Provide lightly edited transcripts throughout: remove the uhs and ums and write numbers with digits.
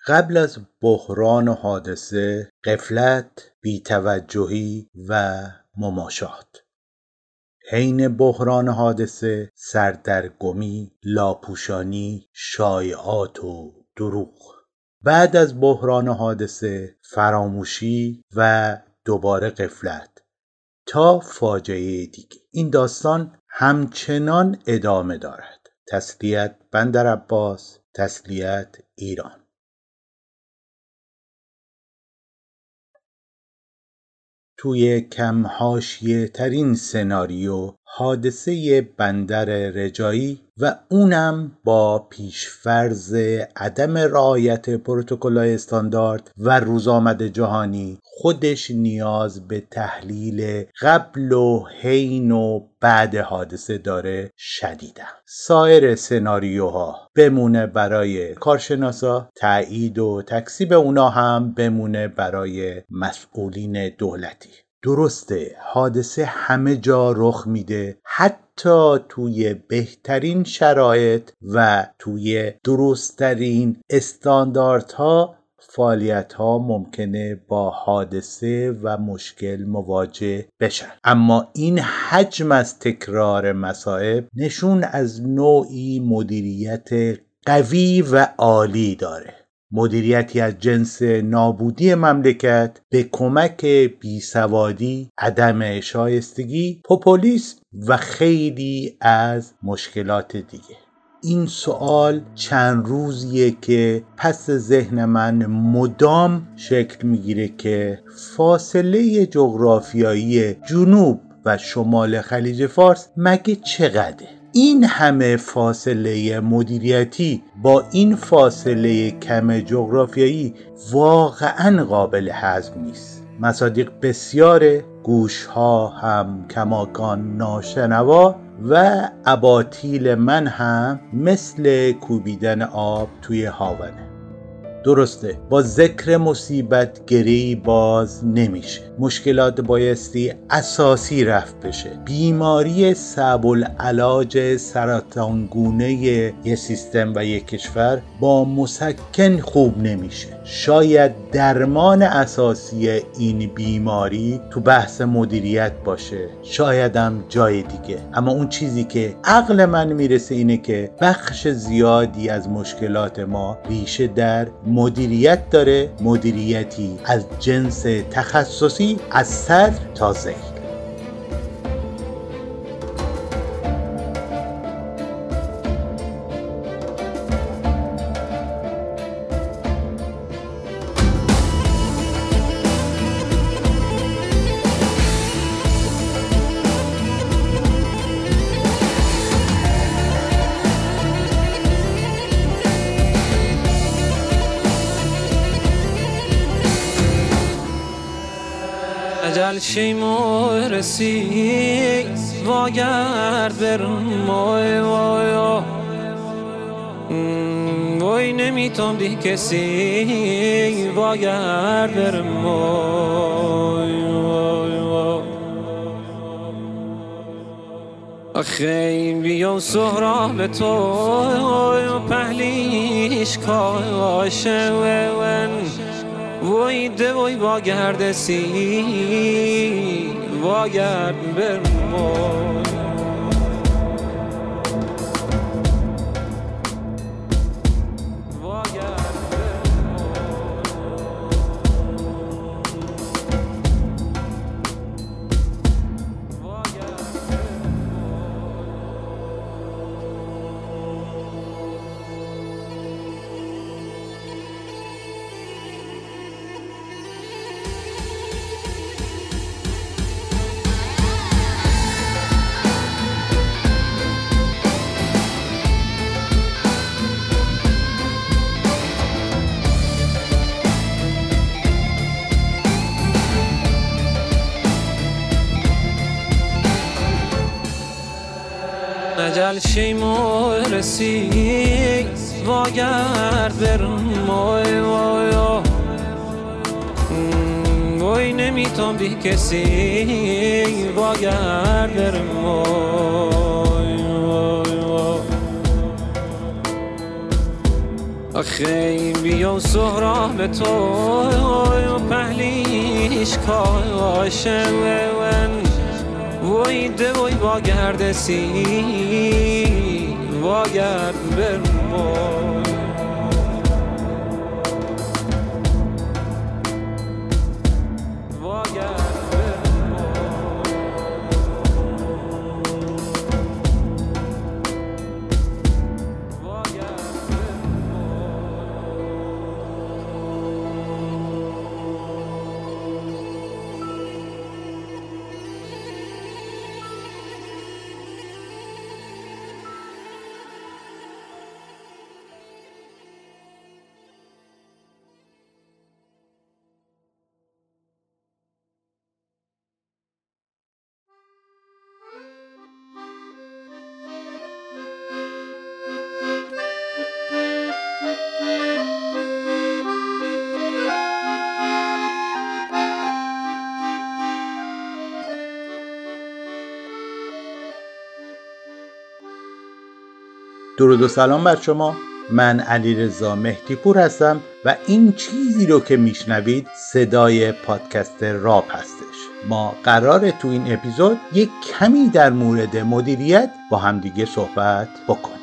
قبل از بحران و حادثه، غفلت، بی‌توجهی و مماشات. حین بحران حادثه، سردرگمی، لاپوشانی، شایعات و دروغ. بعد از بحران حادثه، فراموشی و دوباره غفلت تا فاجعه دیگه. این داستان همچنان ادامه دارد. تسلیت بندرعباس، تسلیت ایران. توی کم حاشیه ترین سناریو، حادثه بندر رجایی و اونم با پیشفرض عدم رعایت پروتکل‌های استاندارد و روزآمد جهانی، خودش نیاز به تحلیل قبل و حین و بعد حادثه داره شدیداً. سایر سناریوها بمونه برای کارشناسا، تایید و تکذیب اونا هم بمونه برای مسئولین دولتی. درسته حادثه همه جا رخ میده، حتی توی بهترین شرایط و توی درستترین استانداردها فعالیت‌ها ممکنه با حادثه و مشکل مواجه بشن، اما این حجم از تکرار مصائب نشون از نوعی مدیریت قوی و عالی داره. مدیریتی از جنس نابودی مملکت به کمک بیسوادی، عدم شایستگی، پوپولیسم و خیلی از مشکلات دیگه. این سوال چند روزیه که پس ذهن من مدام شکل میگیره که فاصله جغرافیایی جنوب و شمال خلیج فارس مگه چقدره؟ این همه فاصله مدیریتی با این فاصله کم جغرافیایی واقعا قابل هضم نیست. مصادیق بسیاره، گوشها هم کماکان ناشنوا و اباطیل من هم مثل کوبیدن آب توی هاونه. درسته با ذکر مصیبت گری باز نمیشه. مشکلات بایستی اساسی رفع بشه. بیماری صعب العلاج سرطانگونه یه سیستم و یه کشور با مسکن خوب نمیشه. شاید درمان اساسی این بیماری تو بحث مدیریت باشه، شاید هم جای دیگه، اما اون چیزی که عقل من میرسه اینه که بخش زیادی از مشکلات ما ریشه در مدیریت داره، مدیریتی از جنس تخصصی از سر تا زیر. اجل شیمو رسی واگرد برم وای نمیتونم دی کسی واگرد برم خیلی بیام سهراب تو پهلیش کاشه وای ده وای واگرد سی واگرد برم اجل شیمو رسی واگرد برم وای نمیتونم بی کسی واگرد برم آخه بیا سهراب تو پهلیش کاشه وای ده وای واگرد سی واگرد برمون درود و سلام بر شما. من علیرضا مهدیپور هستم و این چیزی رو که میشنوید صدای پادکست راب هستش. ما قراره تو این اپیزود یک کمی در مورد مدیریت با همدیگه صحبت بکنیم.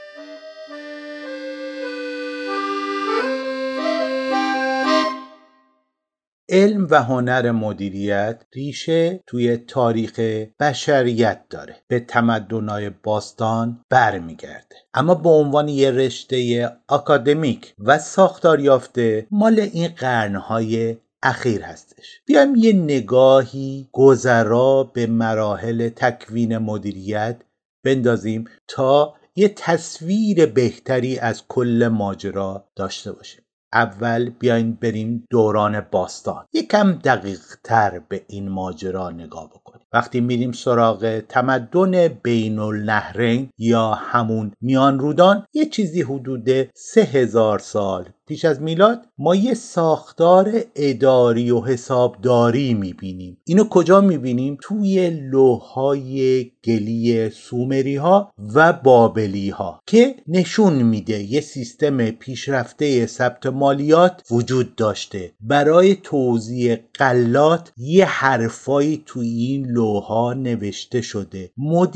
علم و هنر مدیریت ریشه توی تاریخ بشریت داره، به تمدن‌های باستان برمیگرده، اما به عنوان یه رشته آکادمیک و ساختار یافته مال این قرن‌های اخیر هستش. بیایم یه نگاهی گذرا به مراحل تکوین مدیریت بندازیم تا یه تصویر بهتری از کل ماجرا داشته باشیم. اول بیاین بریم دوران باستان، یکم دقیق تر به این ماجرا نگاه بکنیم. وقتی میریم سراغ تمدن بین النهرین یا همون میان رودان، یه چیزی حدود 3000 سال پیش از میلاد، ما یه ساختار اداری و حسابداری میبینیم. اینو کجا میبینیم؟ توی لوح‌های گلی سومری ها و بابلی ها که نشون میده یه سیستم پیشرفته ثبت مالیات وجود داشته. برای توزیع غلات یه حرفایی توی این لوح‌ها نوشته شده.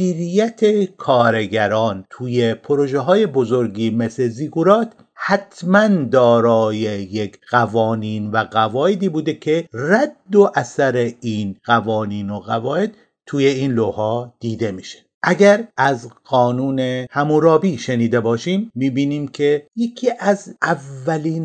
مدیریت کارگران توی پروژه های بزرگی مثل زیگورات حتما دارای یک قوانین و قواعدی بوده که رد و اثر این قوانین و قواعد توی این لوح‌ها دیده میشه. اگر از قانون حمورابی شنیده باشیم، میبینیم که یکی از اولین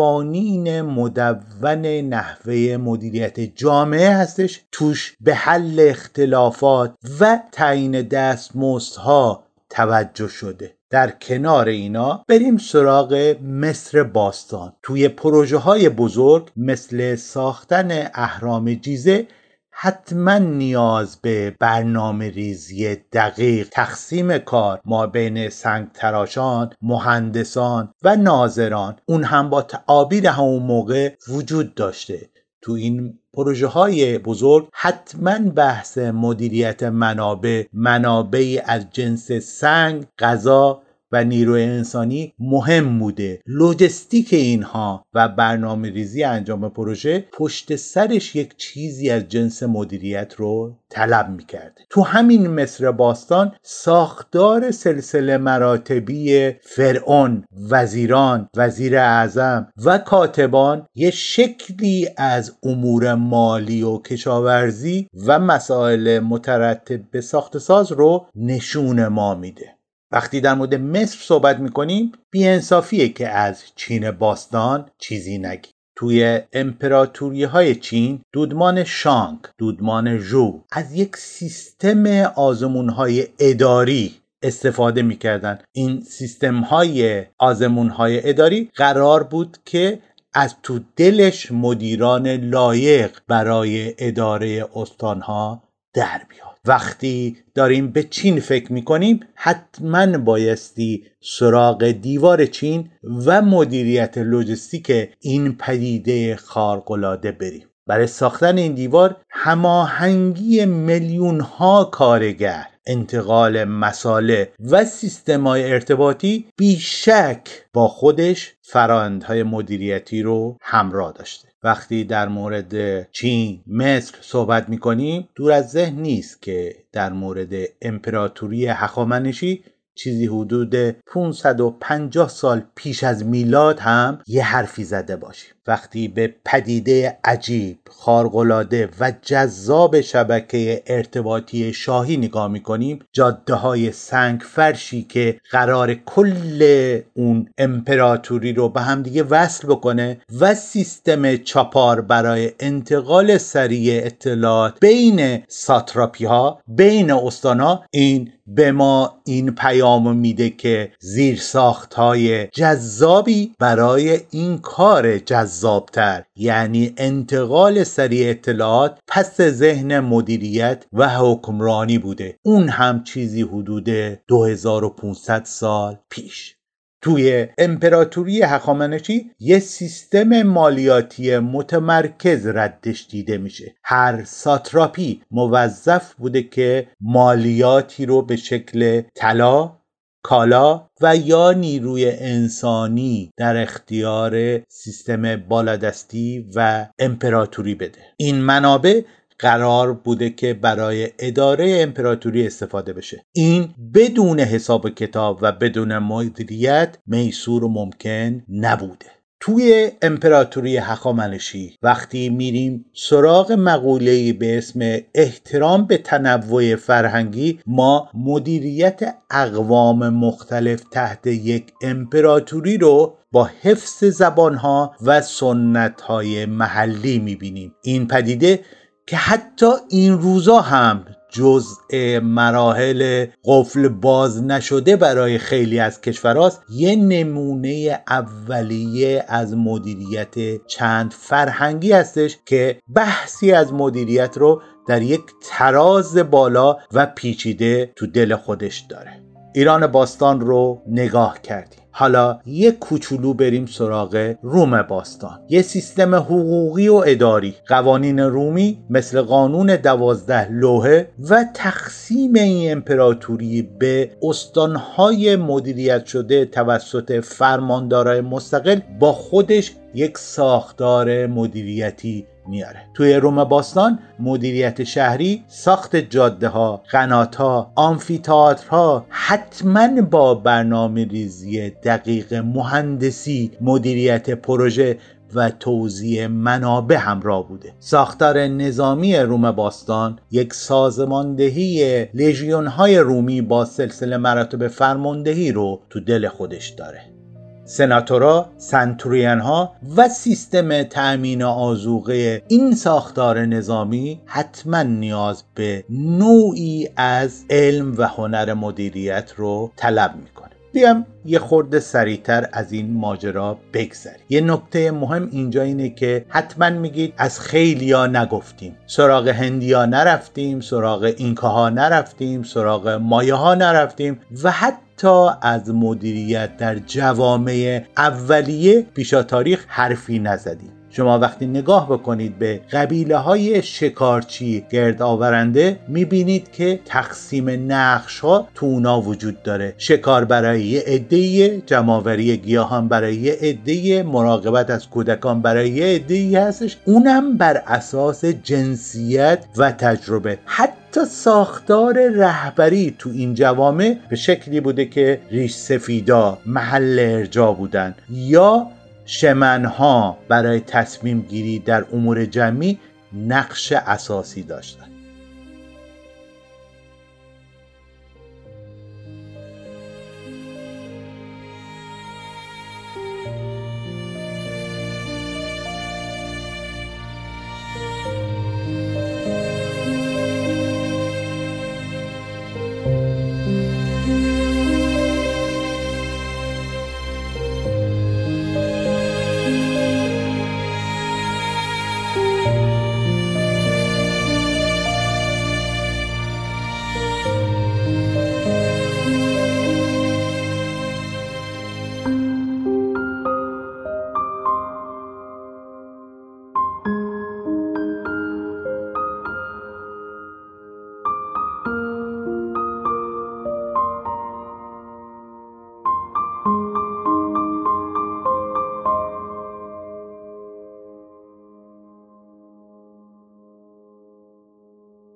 قوانین مدون نحوه مدیریت جامعه هستش. توش به حل اختلافات و تعیین دستمزدها توجه شده. در کنار اینا بریم سراغ مصر باستان. توی پروژه های بزرگ مثل ساختن اهرام جیزه حتما نیاز به برنامه ریزی دقیق، تقسیم کار ما بین سنگ تراشان، مهندسان و ناظران، اون هم با تعابیر همون موقع وجود داشته. تو این پروژه های بزرگ حتما بحث مدیریت منابعی از جنس سنگ، غذا و نیروی انسانی مهم بوده. لوجستیک اینها و برنامه ریزی انجام پروژه پشت سرش یک چیزی از جنس مدیریت رو طلب میکرده. تو همین مصر باستان ساختار سلسله مراتبی فرعون، وزیران، وزیر اعظم و کاتبان یه شکلی از امور مالی و کشاورزی و مسائل مترتب به ساخت ساز رو نشون ما میده. وقتی در مورد مصر صحبت میکنیم، بی‌انصافیه که از چین باستان چیزی نگیم. توی امپراتوری های چین، دودمان شانگ، دودمان ژو از یک سیستم آزمون های اداری استفاده میکردن. این سیستم های آزمون های اداری قرار بود که از تو دلش مدیران لایق برای اداره استانها در بیاد. وقتی داریم به چین فکر میکنیم، حتما بایستی سراغ دیوار چین و مدیریت لوجستیک این پدیده خارق‌العاده بریم. برای ساختن این دیوار هماهنگی میلیون ها کارگر انتقال مصالح و سیستم‌های ارتباطی بیشک با خودش فرآیندهای مدیریتی رو همراه داشته. وقتی در مورد چین، مصر صحبت می‌کنیم دور از ذهن نیست که در مورد امپراتوری هخامنشی چیزی حدود 550 سال پیش از میلاد هم یه حرفی زده باشیم. وقتی به پدیده عجیب، خارق‌العاده و جذاب شبکه ارتباطی شاهی نگاه می‌کنیم، جاده‌های سنگ فرشی که قرار کل اون امپراتوری رو به هم دیگه وصل بکنه و سیستم چاپار برای انتقال سریع اطلاعات بین ساتراپی‌ها، بین استان‌ها، این به ما این پیام میده که زیرساخت‌های جذابی برای این کار جذابتر، یعنی انتقال سریع اطلاعات، پس ذهن مدیریت و حکمرانی بوده، اون هم چیزی حدود 2500 سال پیش. توی امپراتوری هخامنشی یه سیستم مالیاتی متمرکز ردش دیده میشه. هر ساتراپی موظف بوده که مالیاتی رو به شکل طلا، کالا و یا نیروی انسانی در اختیار سیستم بالادستی و امپراتوری بده. این منابع قرار بوده که برای اداره امپراتوری استفاده بشه. این بدون حساب کتاب و بدون مدیریت میسور و ممکن نبوده. توی امپراتوری هخامنشی وقتی میریم سراغ مقوله‌ای به اسم احترام به تنوع فرهنگی، ما مدیریت اقوام مختلف تحت یک امپراتوری رو با حفظ زبانها و سنت‌های محلی میبینیم. این پدیده که حتی این روزا هم جزء مراحل قفل باز نشده برای خیلی از کشورهاست، یه نمونه اولیه از مدیریت چند فرهنگی هستش که بحثی از مدیریت رو در یک تراز بالا و پیچیده تو دل خودش داره. ایران باستان رو نگاه کردیم. حالا یک کوچولو بریم سراغ روم باستان. یه سیستم حقوقی و اداری، قوانین رومی مثل قانون 12 لوحه و تقسیم این امپراتوری به استانهای مدیریت شده توسط فرماندارای مستقل با خودش یک ساختار مدیریتی میاره. توی روم باستان مدیریت شهری، ساخت جاده ها، قنات ها، آمفی‌تئاترها حتما با برنامه ریزی دقیق مهندسی، مدیریت پروژه و توزیع منابع همراه بوده. ساختار نظامی روم باستان یک سازماندهی لژیون های رومی با سلسله مراتب فرماندهی رو تو دل خودش داره. سناتورا، سنتوریان ها و سیستم تأمین آذوقه این ساختار نظامی حتما نیاز به نوعی از علم و هنر مدیریت رو طلب میکنه. بیام یه خورده سریعتر از این ماجرا بگذریم. یه نکته مهم اینجا اینه که حتما میگید از خیلیا نگفتیم، سراغ هندیا نرفتیم، سراغ اینکاها نرفتیم، سراغ مایاها نرفتیم و حتی از مدیریت در جوامع اولیه پیشا تاریخ حرفی نزدیم. شما وقتی نگاه بکنید به قبیله های شکارچی گرد آورنده میبینید که تقسیم نقش ها تو اونا وجود داره. شکار برای یه عده‌ای، جمع‌آوری گیاهان برای یه عده‌ای، مراقبت از کودکان برای یه عده‌ای هستش، اونم بر اساس جنسیت و تجربه. حتی ساختار رهبری تو این جوامع به شکلی بوده که ریش سفیدا محل ارجاع بودن یا شمنها برای تصمیم گیری در امور جمعی نقش اساسی داشتند.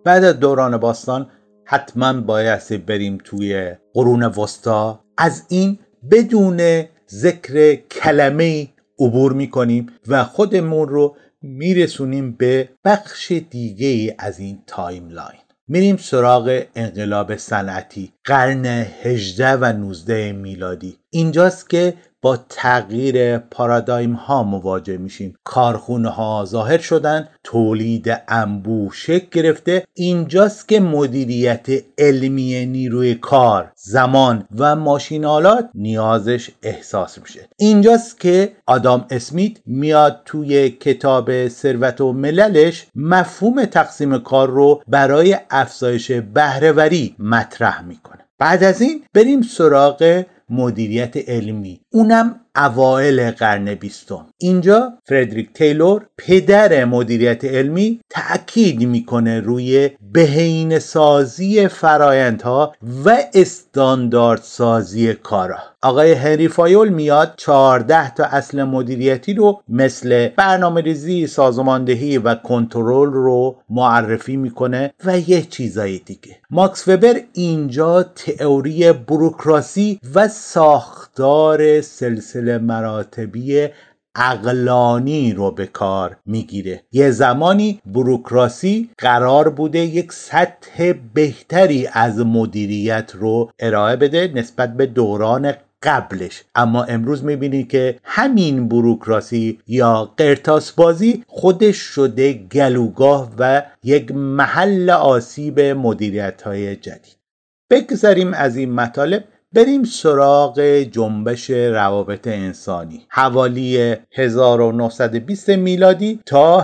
بعد از دوران باستان حتما بایستی بریم توی قرون وسطا. از این بدون ذکر کلمه عبور میکنیم و خودمون رو میرسونیم به بخش دیگه ای از این تایملاین. میریم سراغ انقلاب صنعتی قرن 18 و 19 میلادی. اینجاست که با تغییر پارادایم ها مواجه میشیم. کارخونه ها ظاهر شدن، تولید انبوه شکل گرفته. اینجاست که مدیریت علمی نیروی کار، زمان و ماشین‌آلات نیازش احساس میشه. اینجاست که آدام اسمیت میاد توی کتاب ثروت و مللش مفهوم تقسیم کار رو برای افزایش بهره‌وری مطرح میکنه. بعد از این بریم سراغ مدیریت علمی، اونم اوایل قرن 20. اینجا فردریک تیلور پدر مدیریت علمی تأکید میکنه روی بهینه سازی فرایندها و استاندارد سازی کارا. آقای هنری فایول میاد 14 تا اصل مدیریتی رو مثل برنامه‌ریزی، سازماندهی و کنترل رو معرفی میکنه و یه چیزای دیگه. ماکس وبر اینجا تئوری بوروکراسی و ساختار سلسله مراتبی عقلانی رو به کار میگیره. یه زمانی بوروکراسی قرار بوده یک سطح بهتری از مدیریت رو ارائه بده نسبت به دوران قبلش، اما امروز میبینید که همین بوروکراسی یا قرطاسبازی خودش شده گلوگاه و یک محل آسیب مدیریت‌های جدید. بگذاریم از این مطالب، بریم سراغ جنبش روابط انسانی حوالی 1920 میلادی تا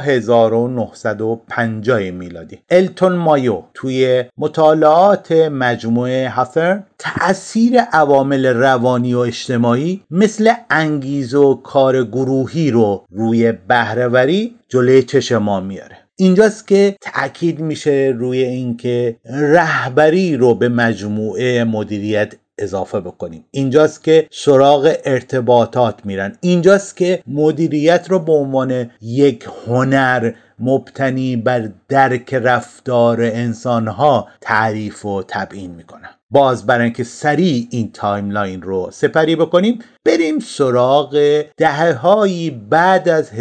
1950 میلادی. التون مایو توی مطالعات مجموعه هاترن تأثیر عوامل روانی و اجتماعی مثل انگیزه و کار گروهی رو روی بهره‌وری جلوی چشم ما میاره. اینجاست که تأکید میشه روی اینکه رهبری رو به مجموعه مدیریت اضافه بکنیم. اینجاست که سراغ ارتباطات میرن. اینجاست که مدیریت رو به عنوان یک هنر مبتنی بر درک رفتار انسانها تعریف و تبیین میکنن. باز برای اینکه سریع این تایملاین رو سپری بکنیم، بریم سراغ دهه‌هایی بعد از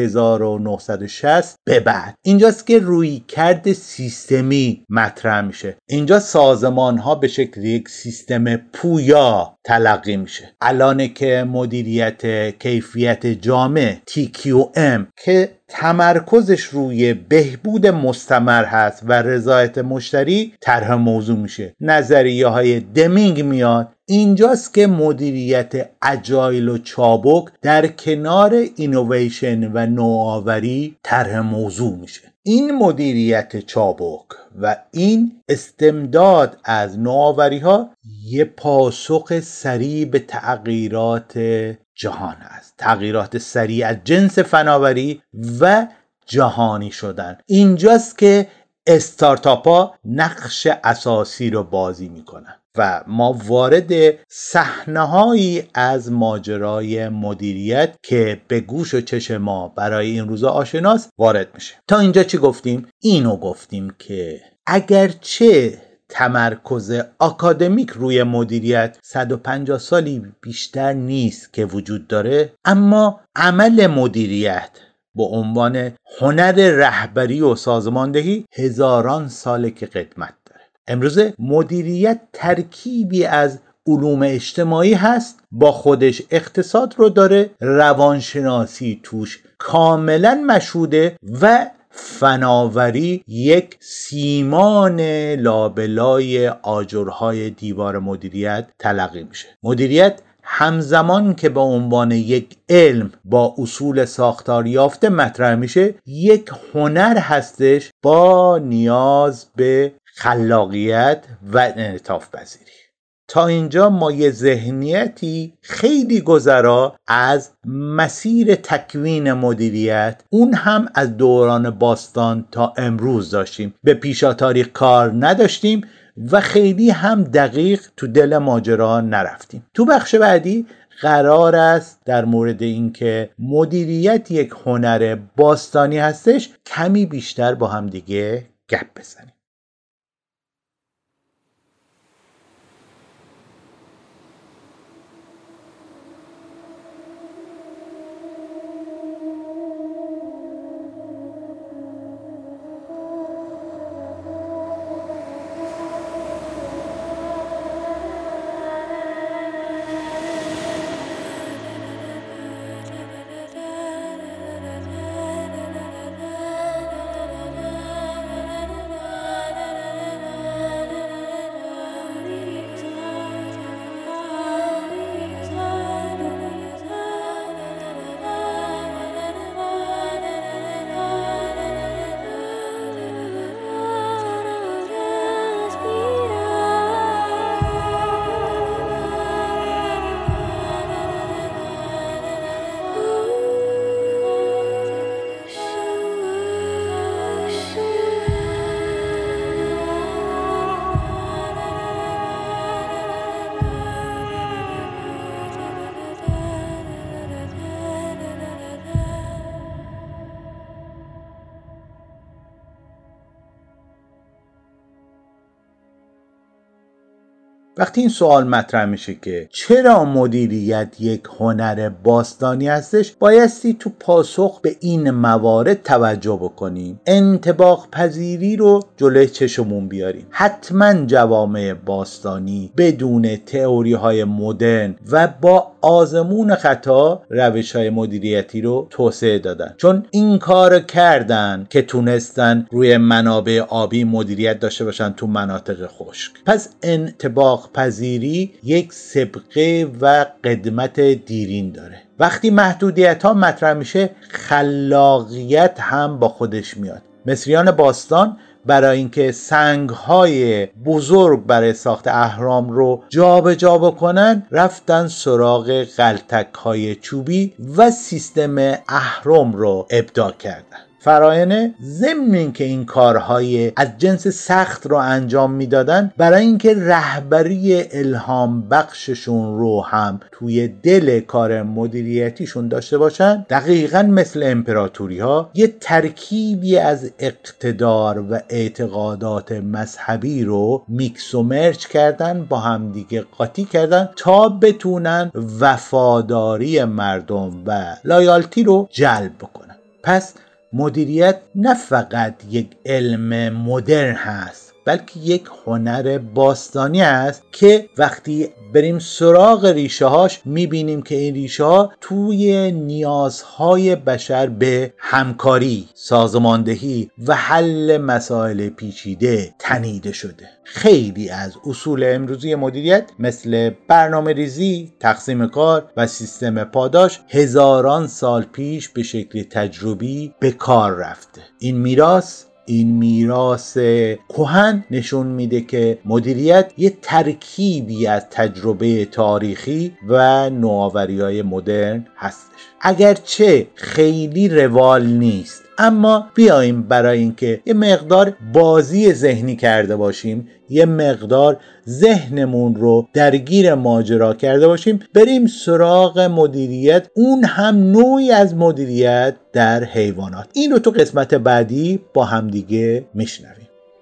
1960 به بعد. اینجاست که رویکرد سیستمی مطرح میشه. اینجا سازمان‌ها به شکل یک سیستم پویا تلقی میشه. الانه که مدیریت کیفیت جامع TQM که تمرکزش روی بهبود مستمر هست و رضایت مشتری طرح موضوع میشه. نظریه‌های دمینگ میاد. اینجاست که مدیریت اجایل و چابک در کنار اینویشن و نوآوری طرح موضوع میشه. این مدیریت چابک و این استمداد از نوآوری ها یه پاسخ سریع به تغییرات جهان است. تغییرات سریع از جنس فناوری و جهانی شدن. اینجاست که استارتاپ ها نقش اساسی رو بازی میکنن و ما وارد صحنه‌هایی از ماجرای مدیریت که به گوش و چشم ما برای این روزا آشناست وارد میشه. تا اینجا چی گفتیم؟ اینو گفتیم که اگرچه تمرکز آکادمیک روی مدیریت 150 سالی بیشتر نیست که وجود داره، اما عمل مدیریت به عنوان هنر رهبری و سازماندهی هزاران ساله که قدمت داره. امروز مدیریت ترکیبی از علوم اجتماعی هست، با خودش اقتصاد رو داره، روانشناسی توش کاملا مشهوده و فناوری یک سیمان لابلای آجرهای دیوار مدیریت تلقی میشه. مدیریت همزمان که به عنوان یک علم با اصول ساختار یافته مطرح میشه، یک هنر هستش با نیاز به خلاقیت و انعطاف پذیری. تا اینجا ما یه ذهنیتی خیلی گذرا از مسیر تکوین مدیریت، اون هم از دوران باستان تا امروز داشتیم. به پیشا تاریخ کار نداشتیم و خیلی هم دقیق تو دل ماجرا نرفتیم. تو بخش بعدی قرار است در مورد اینکه مدیریت یک هنر باستانی هستش کمی بیشتر با هم دیگه گپ بزنیم. وقتی این سوال مطرح میشه که چرا مدیریت یک هنر باستانی هستش، بایستی تو پاسخ به این موارد توجه بکنیم. انطباق پذیری رو جلوی چشمون بیاریم. حتما جوامع باستانی بدون تئوری های مدرن و با آزمون خطا روش های مدیریتی رو توسعه دادن، چون این کار کردن که تونستن روی منابع آبی مدیریت داشته باشن تو مناطق خشک. پس انطباق پذیری یک سابقه و قدمت دیرین داره. وقتی محدودیت ها مطرح میشه، خلاقیت هم با خودش میاد. مصریان باستان برای اینکه سنگ‌های بزرگ برای ساخت اهرام رو جابجا بکنن، رفتن سراغ غلتک‌های چوبی و سیستم اهرم رو ابداع کردن. فراینه ضمن اینکه این کارهای از جنس سخت رو انجام میدادن، برای اینکه رهبری الهام بخششون رو هم توی دل کار مدیریتیشون داشته باشن، دقیقاً مثل امپراتوری ها یه ترکیبی از اقتدار و اعتقادات مذهبی رو میکس و مرج کردن، با هم دیگه قاطی کردن تا بتونن وفاداری مردم و لایالتی رو جلب بکنن. پس مدیریت نه فقط یک علم مدرن هست، بلکه یک هنر باستانی است که وقتی بریم سراغ ریشه هاش میبینیم که این ریشه ها توی نیازهای بشر به همکاری، سازماندهی و حل مسائل پیچیده تنیده شده. خیلی از اصول امروزی مدیریت مثل برنامه ریزی، تقسیم کار و سیستم پاداش هزاران سال پیش به شکل تجربی به کار رفته. این میراث کهن نشون میده که مدیریت یه ترکیبی از تجربه تاریخی و نوآوری‌های مدرن هستش. اگرچه خیلی روال نیست، اما بیاییم برای اینکه یه مقدار بازی ذهنی کرده باشیم، یه مقدار ذهنمون رو درگیر ماجرا کرده باشیم، بریم سراغ مدیریت، اون هم نوعی از مدیریت در حیوانات. این رو تو قسمت بعدی با همدیگه میشنویم.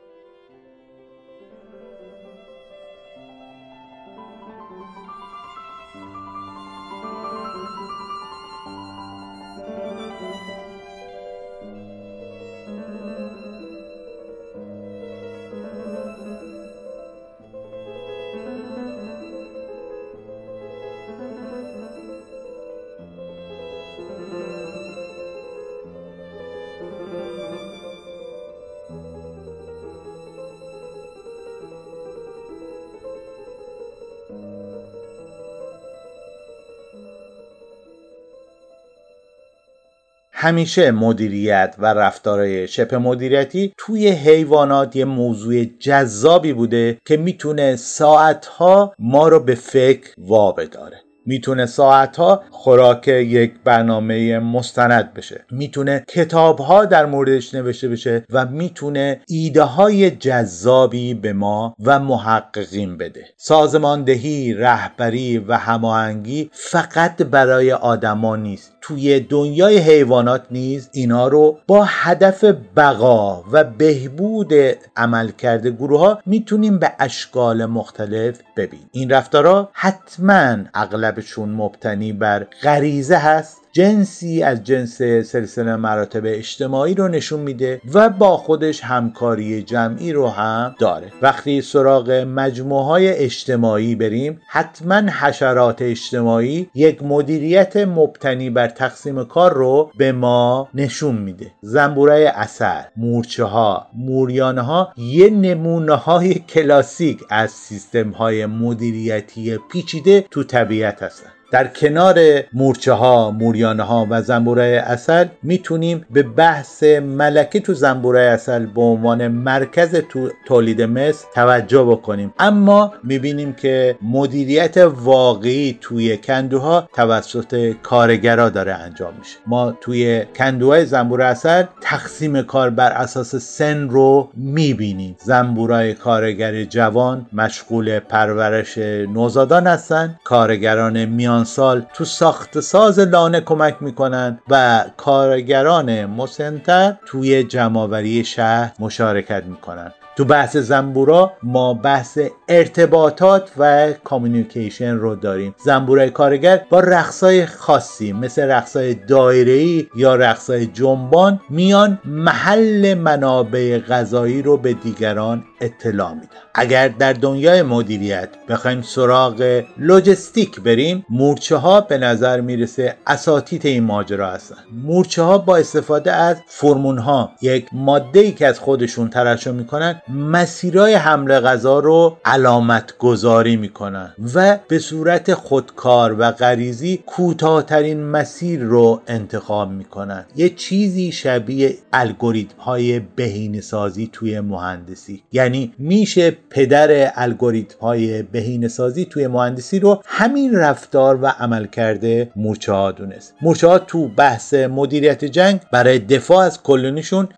همیشه مدیریت و رفتارهای شبه مدیریتی توی حیوانات یه موضوع جذابی بوده که میتونه ساعتها ما رو به فکر وابداره. میتونه ساعتها خوراک یک برنامه مستند بشه، میتونه کتابها در موردش نوشته بشه و میتونه ایده های جذابی به ما و محققین بده. سازماندهی، رهبری و هماهنگی فقط برای آدما نیست، توی دنیای حیوانات نیز اینا رو با هدف بقا و بهبود عملکرد گروه ها میتونیم به اشکال مختلف ببینیم. این رفتارها حتما اغلبشون مبتنی بر غریزه هست، جنسی از جنس سلسله مراتب اجتماعی رو نشون میده و با خودش همکاری جمعی رو هم داره. وقتی سراغ مجموعهای اجتماعی بریم، حتما حشرات اجتماعی یک مدیریت مبتنی بر تقسیم کار رو به ما نشون میده. زنبورای عسل، مورچه ها، موریانه ها یه نمونه های کلاسیک از سیستم های مدیریتی پیچیده تو طبیعت هستن. در کنار مورچه ها، موریانه ها و زنبورای عسل میتونیم به بحث ملکه تو زنبورای عسل به عنوان مرکز تولید مس توجه بکنیم، اما میبینیم که مدیریت واقعی توی کندوها توسط کارگرها داره انجام میشه. ما توی کندوهای زنبور عسل تقسیم کار بر اساس سن رو میبینیم. زنبورای کارگر جوان مشغول پرورش نوزادان هستن، کارگران میان سال تو ساخت ساز لانه کمک میکنن و کارگران مسن‌تر توی جمع‌آوری شهر مشارکت میکنن. تو بحث زنبورا ما بحث ارتباطات و کامیونیکیشن رو داریم. زنبورای کارگر با رقصای خاصی مثل رقصای دایره‌ای یا رقصای جنبان میان محل منابع غذایی رو به دیگران اطلاع میدن. اگر در دنیای مدیریت بخوایم سراغ لوجستیک بریم، مورچه ها به نظر میرسه اساتید این ماجرا هستن. مورچه ها با استفاده از فرمون ها، یک ماده‌ای که از خودشون ترشح میکنن، مسیرهای حمل غذا رو علامت گذاری میکنن و به صورت خودکار و غریزی کوتاه‌ترین مسیر رو انتخاب میکنن. یه چیزی شبیه الگوریتم های بهینه‌سازی توی مهندسی. یعنی میشه پدر الگوریتم های بهینه‌سازی توی مهندسی رو همین رفتار و عملکرد مورچه ها دونست. مورچه ها تو بحث مدیریت جنگ برای دفاع از کلونیشون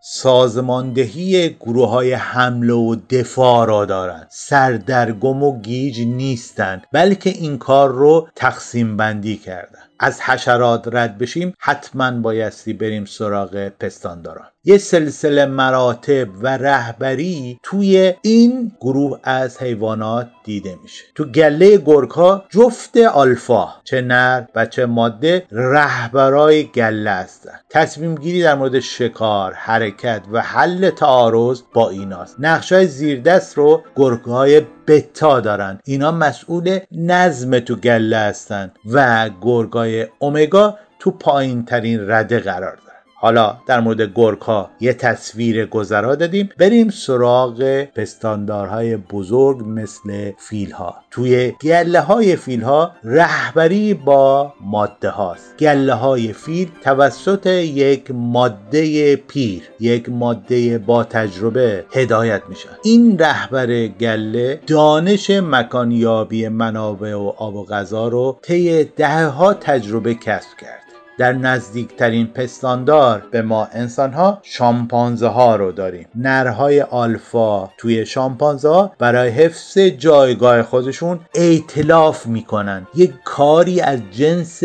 سازماندهی گروه های حمله و دفاع را دارن. سردرگم و گیج نیستن، بلکه این کار رو تقسیم بندی کردن. از حشرات رد بشیم، حتما بایستی بریم سراغ پستانداران. یه سلسله مراتب و رهبری توی این گروه از حیوانات دیده میشه. تو گله گرگ‌ها جفت آلفا، چه نر و چه ماده، رهبرای گله هستن. تصمیم گیری در مورد شکار، حرکت و حل تعارض با ایناست. نقشای زیردست رو گرگ‌های بتا دارن. اینا مسئول نظم تو گله هستن و گرگ‌های اومگا تو پایین ترین رده قرار دارن. حالا در مورد گرگ‌ها یه تصویر گذرا دادیم، بریم سراغ پستاندارهای بزرگ مثل فیل‌ها. توی گله‌های فیل‌ها رهبری با ماده هاست. گله‌های فیل توسط یک ماده پیر، یک ماده با تجربه هدایت میشن. این رهبر گله دانش مکانیابی منابع و آب و غذا رو طی دهه‌ها تجربه کسب کرد. در نزدیکترین پستاندار به ما انسان‌ها شامپانزه ها رو داریم. نرهای آلفا توی شامپانزه ها برای حفظ جایگاه خودشون ائتلاف میکنن. یک کاری از جنس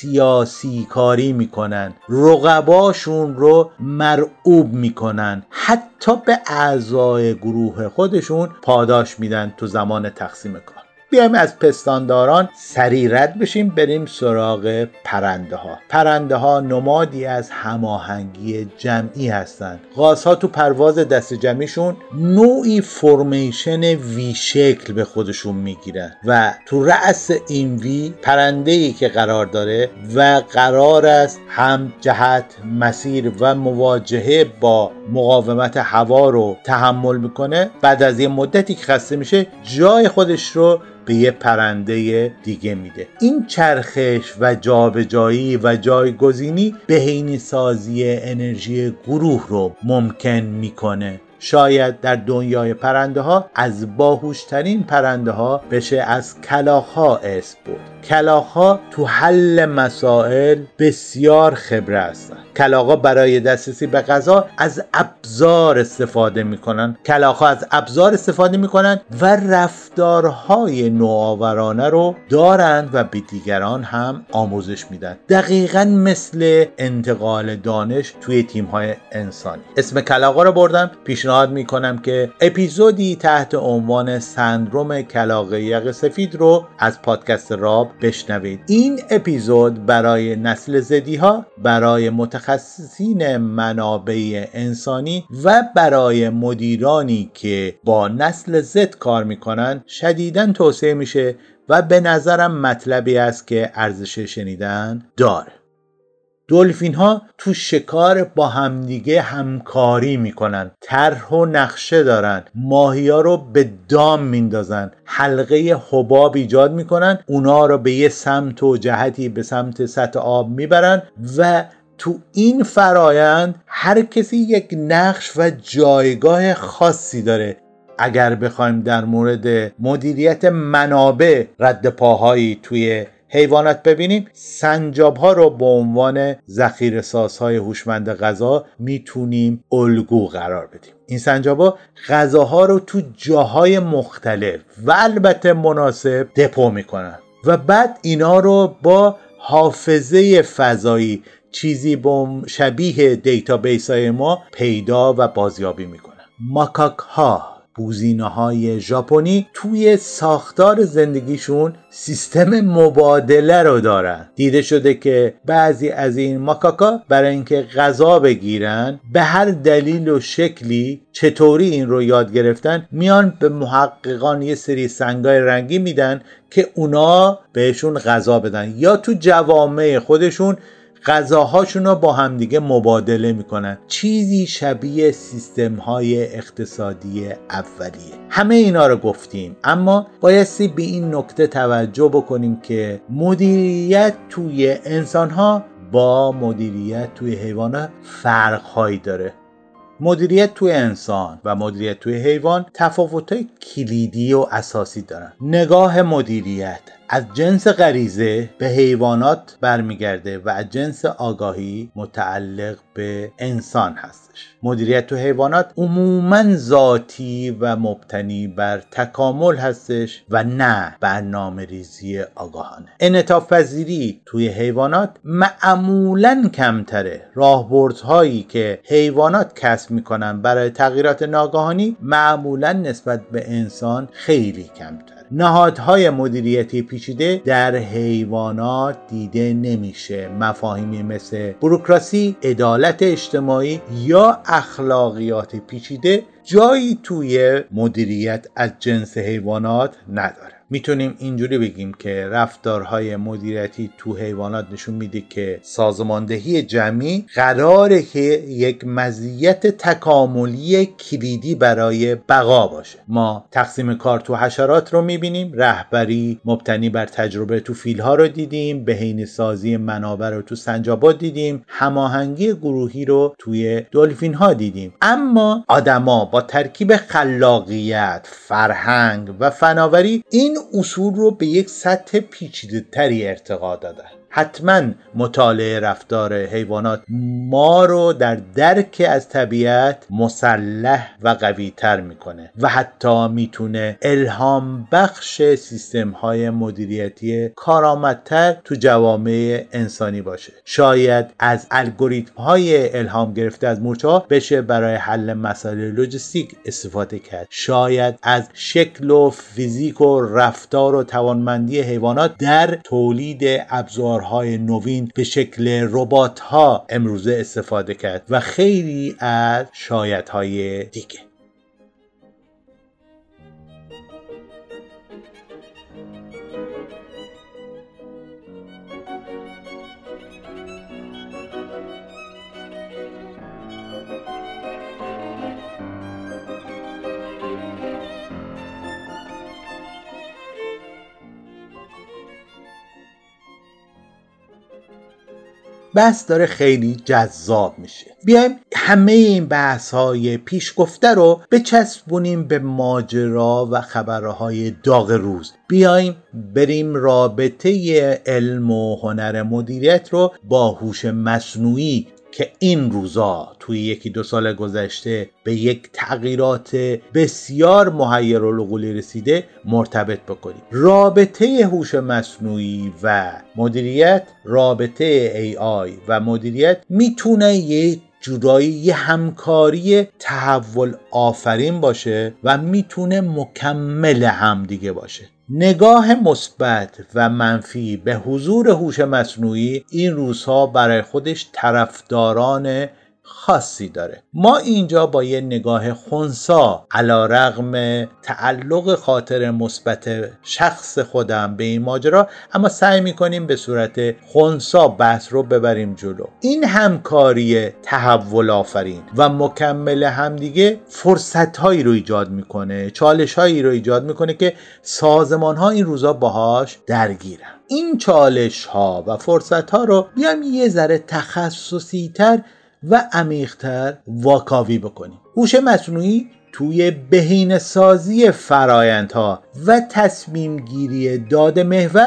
سیاسی کاری میکنن. رقباشون رو مرعوب میکنن. حتی به اعضای گروه خودشون پاداش میدن تو زمان تقسیم کار. بیایم از پستانداران سریع رد بشیم، بریم سراغ پرنده ها. پرنده ها نمادی از هماهنگی جمعی هستند. غازها تو پرواز دست جمعیشون نوعی فرمیشن وی شکل به خودشون میگیرن و تو رأس این وی پرنده‌ای که قرار داره و قرار است هم جهت، مسیر و مواجهه با مقاومت هوا رو تحمل میکنه. بعد از یه مدتی که خسته میشه جای خودش رو به یه پرنده دیگه میده. این چرخش و جابجایی و جایگزینی بهینه‌سازی انرژی گروه رو ممکن میکنه. شاید در دنیای پرنده ها از باهوشترین پرنده ها بشه از کلاغ ها اسم برد. کلاغ ها تو حل مسائل بسیار خبره هستن. کلاغ ها برای دسترسی به غذا از ابزار استفاده میکنن. کلاغ ها از ابزار استفاده میکنن و رفتارهای نوآورانه رو دارند و به دیگران هم آموزش میدن. دقیقاً مثل انتقال دانش توی تیم های انسانی. اسم کلاغ ها رو بردم. پیشنهاد میکنم که اپیزودی تحت عنوان سندروم کلاغ یقه سفید رو از پادکست راب بشنوید. این اپیزود برای نسل زدی ها، برای متخصصین منابع انسانی و برای مدیرانی که با نسل زد کار میکنن شدیداً توصیه میشه و به نظرم مطلبی است که ارزش شنیدن داره. دلفین ها تو شکار با همدیگه همکاری میکنن، طرح و نقشه دارن، ماهی ها رو به دام میندازن، حلقه حباب ایجاد میکنن، اونا رو به یه سمت و جهتی به سمت سطح آب میبرن و تو این فرایند هر کسی یک نقش و جایگاه خاصی داره. اگر بخوایم در مورد مدیریت منابع رد پاهایی توی حیوانات ببینیم، سنجاب ها رو به عنوان ذخیره سازهای هوشمند غذا میتونیم الگو قرار بدیم. این سنجاب ها غذاها رو تو جاهای مختلف و البته مناسب دپو میکنن و بعد اینا رو با حافظه فضایی، چیزی شبیه دیتابیس های ما، پیدا و بازیابی میکنن. ماکاک ها بوزینه‌های ژاپنی توی ساختار زندگیشون سیستم مبادله رو دارن. دیده شده که بعضی از این ماکاکا برای اینکه غذا بگیرن به هر دلیل و شکلی چطوری این رو یاد گرفتن، میان به محققان یه سری سنگای رنگی میدن که اونا بهشون غذا بدن، یا تو جوامع خودشون غذاهاشون رو با همدیگه مبادله میکنن. چیزی شبیه سیستم های اقتصادی اولیه. همه اینا رو گفتیم، اما بایستی به این نکته توجه بکنیم که مدیریت توی انسان ها با مدیریت توی حیوانات فرق هایی داره. مدیریت توی انسان و مدیریت توی حیوان تفاوت‌های کلیدی و اساسی دارن. نگاه مدیریت از جنس غریزه به حیوانات برمیگرده و از جنس آگاهی متعلق به انسان هستش. مدیریت تو حیوانات عموماً ذاتی و مبتنی بر تکامل هستش و نه برنامه‌ریزی آگاهانه. انعطاف پذیری توی حیوانات معمولاً کمتره. راهبردهایی که حیوانات کسب میکنن برای تغییرات ناگهانی معمولاً نسبت به انسان خیلی کمتره. نهادهای مدیریتی پیچیده در حیوانات دیده نمیشه. مفاهیمی مثل بوروکراسی، عدالت اجتماعی یا اخلاقیات پیچیده جایی توی مدیریت از جنس حیوانات نداره. میتونیم اینجوری بگیم که رفتارهای مدیریتی تو حیوانات نشون میده که سازماندهی جمعی قراره که یک مزیت تکاملی کلیدی برای بقا باشه. ما تقسیم کار تو حشرات رو میبینیم، رهبری مبتنی بر تجربه تو فیل‌ها رو دیدیم، بهینه‌سازی منابع رو تو سنجابات دیدیم، هماهنگی گروهی رو توی دلفین‌ها دیدیم. اما آدما با ترکیب خلاقیت، فرهنگ و فناوری این اصول رو به یک سطح پیچیده‌تری ارتقا دادن. حتما مطالعه رفتار حیوانات ما رو در درک از طبیعت مسلح و قوی تر میکنه و حتی میتونه الهام بخش سیستم های مدیریتی کارآمدتر تو جوامع انسانی باشه. شاید از الگوریتم های الهام گرفته از مورچه ها بشه برای حل مسائل لوجستیک استفاده کرد. شاید از شکل و فیزیک و رفتار و توانمندی حیوانات در تولید ابزار های نوین به شکل ربات ها امروزه استفاده کرد و خیلی از شایدهای دیگه. بحث داره خیلی جذاب میشه. بیایم همه این بحث‌های پیش گفته رو بچسبونیم به ماجرا و خبرهای داغ روز. بیایم بریم رابطه علم و هنر مدیریت رو با هوش مصنوعی که این روزا توی 1-2 سال گذشته به یک تغییرات بسیار محیرالعقولی رسیده مرتبط بکنیم. رابطه هوش مصنوعی و مدیریت، رابطه AI و مدیریت میتونه یک جورایی یه همکاری تحول آفرین باشه و میتونه مکمل هم دیگه باشه. نگاه مثبت و منفی به حضور هوش مصنوعی این روزها برای خودش طرفداران خاصی داره. ما اینجا با یه نگاه خنثی علیرغم تعلق خاطر مثبت شخص خودم به این ماجرا، اما سعی میکنیم به صورت خنثی بحث رو ببریم جلو. این همکاری تحول آفرین و مکمل همدیگه فرصت‌هایی رو ایجاد میکنه، چالش‌هایی رو ایجاد میکنه که سازمان‌ها این روزا باهاش درگیرن. این چالش‌ها و فرصت‌ها رو بیام یه ذره تخصصی‌تر و عمیق‌تر واکاوی بکنیم. هوش مصنوعی توی بهینه‌سازی فرآیندها و تصمیم گیری داده محور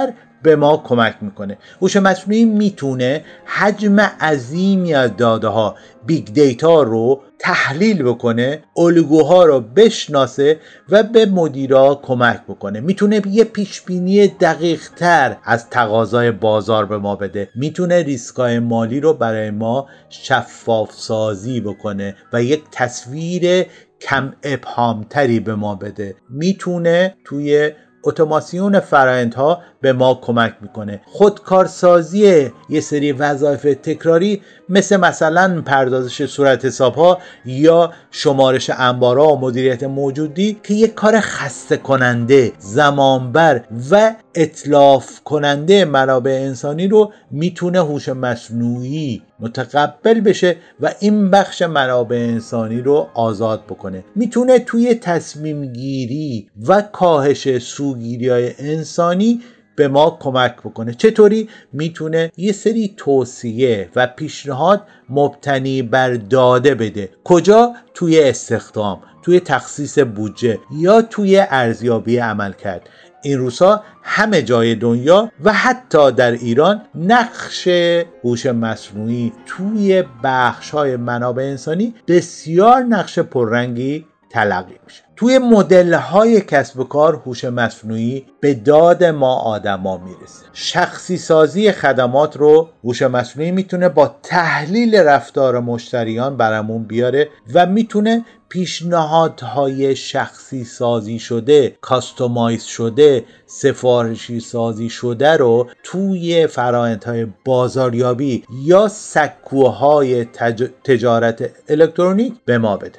به ما کمک میکنه. هوش مصنوعی میتونه حجم عظیمی از داده ها، بیگ دیتا رو تحلیل بکنه، الگوها رو بشناسه و به مدیرا کمک بکنه. میتونه یه پیشبینی دقیق تر از تقاضای بازار به ما بده، میتونه ریسکای مالی رو برای ما شفاف سازی بکنه و یک تصویر کم ابهام تری به ما بده. میتونه توی اتوماسیون فرآیندها به ما کمک میکنه. خودکارسازی یه سری وظایف تکراری مثلا پردازش صورت حساب‌ها یا شمارش انبارها و مدیریت موجودی که یک کار خسته کننده، زمانبر و اتلاف کننده منابع انسانی رو میتونه هوش مصنوعی متقبل بشه و این بخش منابع انسانی رو آزاد بکنه. میتونه توی تصمیم گیری و کاهش سوگیری‌های انسانی به ما کمک بکنه. چطوری؟ میتونه یه سری توصیه و پیشنهاد مبتنی بر داده بده. کجا؟ توی استخدام، توی تخصیص بودجه یا توی ارزیابی عملکرد. این روزها همه جای دنیا و حتی در ایران نقش هوش مصنوعی توی بخش‌های منابع انسانی بسیار نقش پررنگی تلقی میشه. توی مدل‌های کسب و کار هوش مصنوعی به داد ما آدما میرسه. شخصی سازی خدمات رو هوش مصنوعی میتونه با تحلیل رفتار مشتریان برامون بیاره و میتونه پیشنهادهای شخصی سازی شده، کاستومایز شده، سفارشی سازی شده رو توی فرآیندهای بازاریابی یا سکوهای تجارت الکترونیک به ما بده.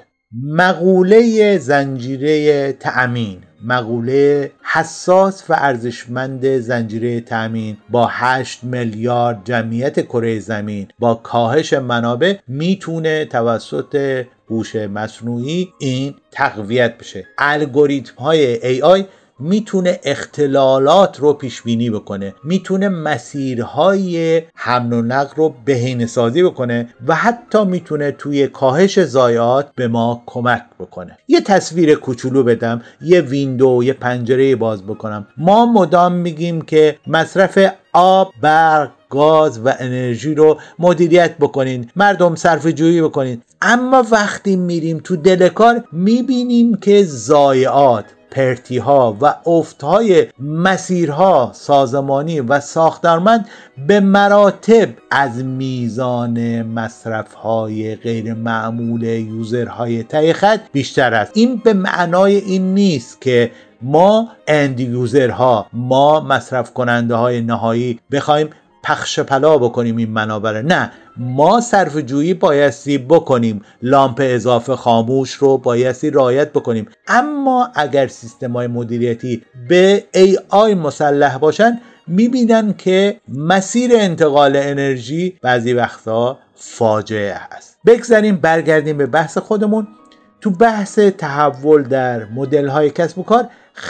مقوله زنجیره تأمین، مقوله حساس و ارزشمند زنجیره تأمین با 8 میلیارد جمعیت کره زمین با کاهش منابع میتونه توسط هوش مصنوعی این تقویت بشه. الگوریتم های AI میتونه اختلالات رو پیش بینی بکنه، میتونه مسیرهای حمل و نقل رو بهینه‌سازی بکنه و حتی میتونه توی کاهش ضایعات به ما کمک بکنه. یه تصویر کوچولو بدم، یه ویندو، یه پنجره باز بکنم. ما مدام میگیم که مصرف آب، برق، گاز و انرژی رو مدیریت بکنین، مردم صرفه جویی بکنین، اما وقتی میریم تو دل کار میبینیم که ضایعات، پرتی‌ها و افت‌های مسیرها سازمانی و ساختارمند به مراتب از میزان مصرف‌های غیر معمول یوزرهای ته خط بیشتر است. این به معنای این نیست که ما اند یوزرها، ما مصرف کننده های نهایی بخوایم پخش پلا بکنیم این منابع. نه، ما صرفه جویی بایستی بکنیم، لامپ اضافه خاموش رو بایستی رعایت بکنیم، اما اگر سیستم‌های مدیریتی به AI مسلح باشن میبینن که مسیر انتقال انرژی بعضی وقتا فاجعه است. بگذاریم برگردیم به بحث خودمون. تو بحث تحول در مدل‌های کسب و کار،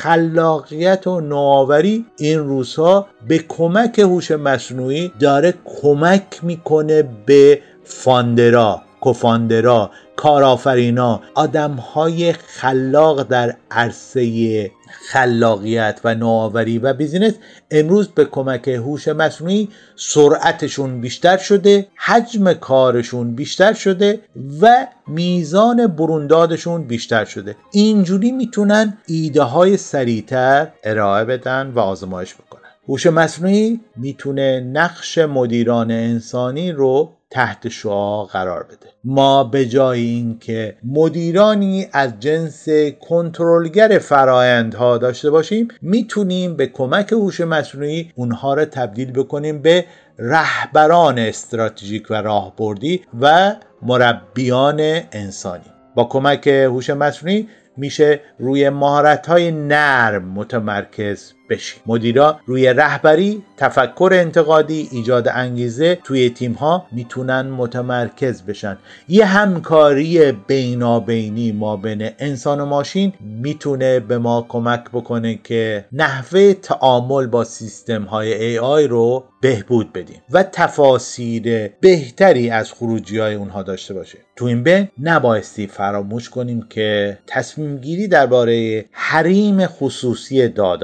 خلاقیت و نوآوری این روزها به کمک هوش مصنوعی داره کمک میکنه به فاندرها، کوفاندرها، کارآفرینا، آدم‌های خلاق در عرصه خلاقیت و نوآوری و بیزینس. امروز به کمک هوش مصنوعی سرعتشون بیشتر شده، حجم کارشون بیشتر شده و میزان بروندادشون بیشتر شده. اینجوری میتونن ایده های سریعتر ارائه بدن و آزمایش بکنن. هوش مصنوعی میتونه نقش مدیران انسانی رو تحت شعاع قرار بده. ما به جای اینکه مدیرانی از جنس کنترلگر فرآیندها داشته باشیم، میتونیم به کمک هوش مصنوعی اونها رو تبدیل بکنیم به رهبران استراتژیک و راهبردی و مربیان انسانی. با کمک هوش مصنوعی میشه روی مهارت‌های نرم متمرکز بشیم. مدیرا روی رهبری، تفکر انتقادی، ایجاد انگیزه توی تیم‌ها میتونن متمرکز بشن. یه همکاری بینابینی ما بین انسان و ماشین میتونه به ما کمک بکنه که نحوه تعامل با سیستم‌های AI رو بهبود بدیم و تفاسیر بهتری از خروجی‌های اونها داشته باشه. تو این بین نبایستی فراموش کنیم که تصمیم گیری درباره حریم خصوصی داده‌ها،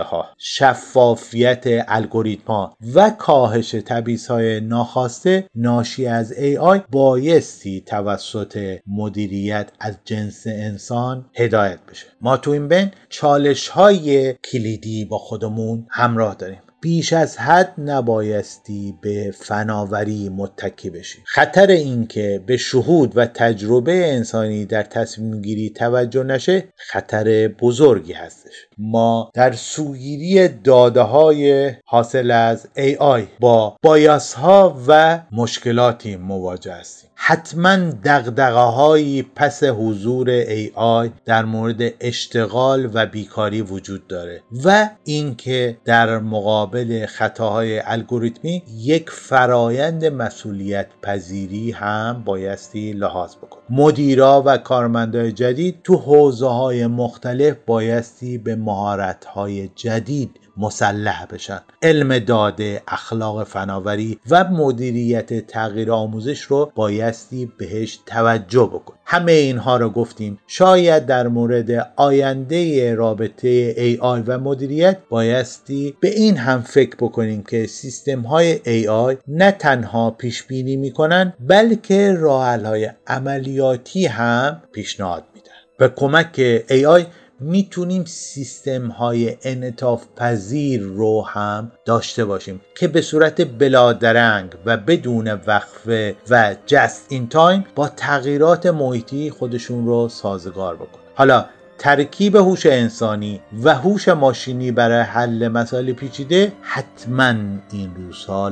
شفافیت الگوریتم‌ها و کاهش تبعیض‌های ناخواسته ناشی از AI بایستی توسط مدیریت از جنس انسان هدایت بشه. ما تو این بین چالش‌های کلیدی با خودمون همراه داریم. بیش از حد نبایستی به فناوری متکی بشیم. خطر این که به شهود و تجربه انسانی در تصمیم گیری توجه نشه خطر بزرگی هستش. ما در سوگیری داده های حاصل از AI با بایاس ها و مشکلاتی مواجه هستیم. حتما دغدغه‌هایی پس حضور AI در مورد اشتغال و بیکاری وجود داره و اینکه در مقابل خطاهای الگوریتمی یک فرایند مسئولیت پذیری هم بایستی لحاظ بکنه. مدیرا و کارمندای جدید تو حوزه‌های مختلف بایستی به مهارت‌های جدید مسلح بشن. علم داده، اخلاق فناوری و مدیریت تغییر آموزش رو بایستی بهش توجه بکن. همه اینها رو گفتیم. شاید در مورد آینده رابطه AI و مدیریت بایستی به این هم فکر بکنیم که سیستم های AI نه تنها پیش بینی میکنن بلکه راه حل‌های عملیاتی هم پیشنهاد میدن. به کمک AI میتونیم سیستم های انعطاف پذیر رو هم داشته باشیم که به صورت بلادرنگ و بدون وقفه و جست این تایم با تغییرات محیطی خودشون رو سازگار بکنن. حالا ترکیب هوش انسانی و هوش ماشینی برای حل مسائل پیچیده حتما این روزها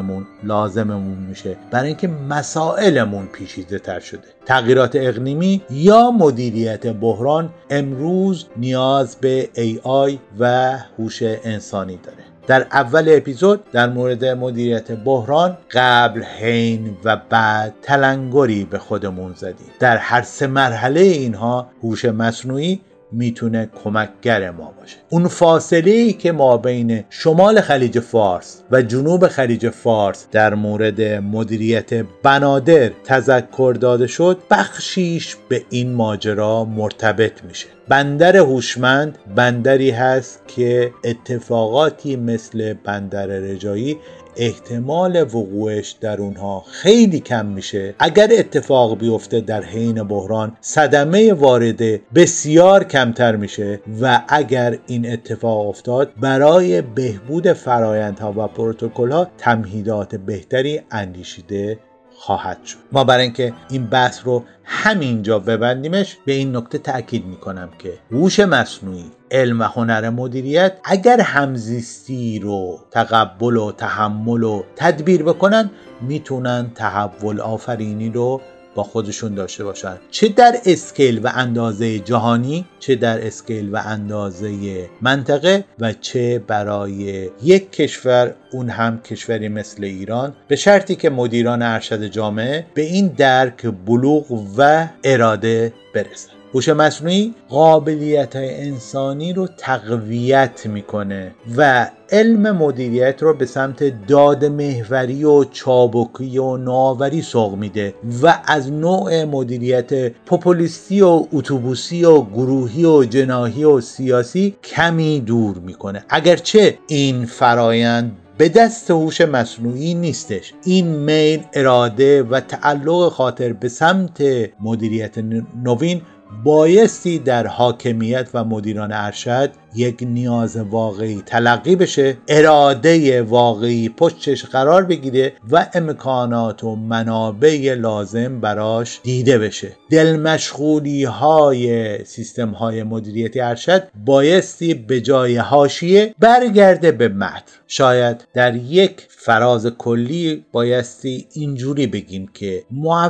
لازممون میشه برای اینکه مسائلمون پیچیده تر شده. تغییرات اقلیمی یا مدیریت بحران امروز نیاز به AI و هوش انسانی داره. در اول اپیزود در مورد مدیریت بحران قبل، حین و بعد تلنگری به خودمون زدیم. در هر سه مرحله اینها هوش مصنوعی میتونه کمکگر ما باشه. اون فاصله‌ای که ما بین شمال خلیج فارس و جنوب خلیج فارس در مورد مدیریت بنادر تذکر داده شد بخشیش به این ماجرا مرتبط میشه. بندر هوشمند بندری هست که اتفاقاتی مثل بندر رجایی احتمال وقوعش در اونها خیلی کم میشه. اگر اتفاق بیفته در حین بحران صدمه وارده بسیار کمتر میشه و اگر این اتفاق افتاد برای بهبود فرآیندها و پروتکل‌ها تمهیدات بهتری اندیشیده خواهد شد. ما برای اینکه این بحث رو همینجا ببندیمش به این نکته تأکید میکنم که هوش مصنوعی، علم و هنر مدیریت اگر همزیستی رو تقبل و تحمل و تدبیر بکنن میتونن تحول آفرینی رو با خودشون داشته باشن، چه در اسکیل و اندازه جهانی، چه در اسکیل و اندازه منطقه و چه برای یک کشور، اون هم کشوری مثل ایران، به شرطی که مدیران ارشد جامعه به این درک، بلوغ و اراده برسن. هوش مصنوعی قابلیت‌های انسانی رو تقویت میکنه و علم مدیریت رو به سمت داد محوری و چابکی و نوآوری سوق میده و از نوع مدیریت پوپولیستی و اتوبوسی و گروهی و جناحی و سیاسی کمی دور میکنه. اگرچه این فرایند به دست هوش مصنوعی نیستش، این میل، اراده و تعلق خاطر به سمت مدیریت نوین بایستی در حاکمیت و مدیران ارشد یک نیاز واقعی تلقی بشه، اراده واقعی پشتش قرار بگیره و امکانات و منابع لازم براش دیده بشه. دلمشغولی های سیستم های مدیریتی ارشد بایستی به جای حاشیه برگرده به متن. شاید در یک فراز کلی بایستی اینجوری بگیم که